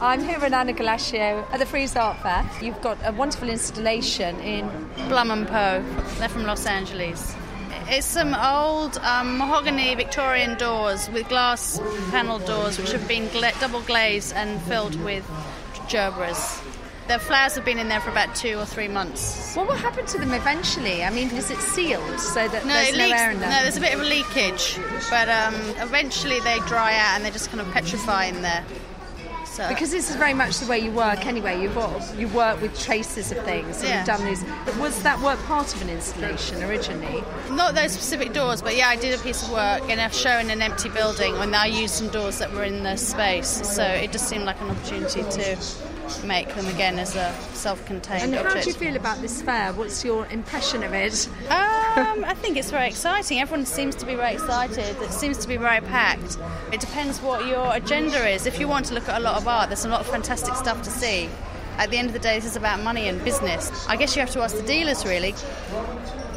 I'm here with Anna Galascio at the Frieze Art Fair. You've got a wonderful installation in Blum and Poe. They're from Los Angeles. It's some old mahogany Victorian doors with glass panel doors which have been double glazed and filled with gerberas. The flowers have been in there for about 2 or 3 months. Well, what happened to them eventually? I mean, is it sealed so that there's it no leaks, air in them? No, there's a bit of a leakage, but eventually they dry out and they just kind of petrify in there. So. Because this is very much the way you work anyway. You work with traces of things, and you've done these. Was that work part of an installation originally? Not those specific doors, but yeah, I did a piece of work in a show in an empty building when I used some doors that were in the space. So it just seemed like an opportunity to make them again as a self-contained object. And how do you feel about this fair? What's your impression of it? I think it's very exciting. Everyone seems to be very excited. It seems to be very packed. It depends what your agenda is. If you want to look at a lot of art, there's a lot of fantastic stuff to see. At the end of the day, this is about money and business. I guess you have to ask the dealers, really.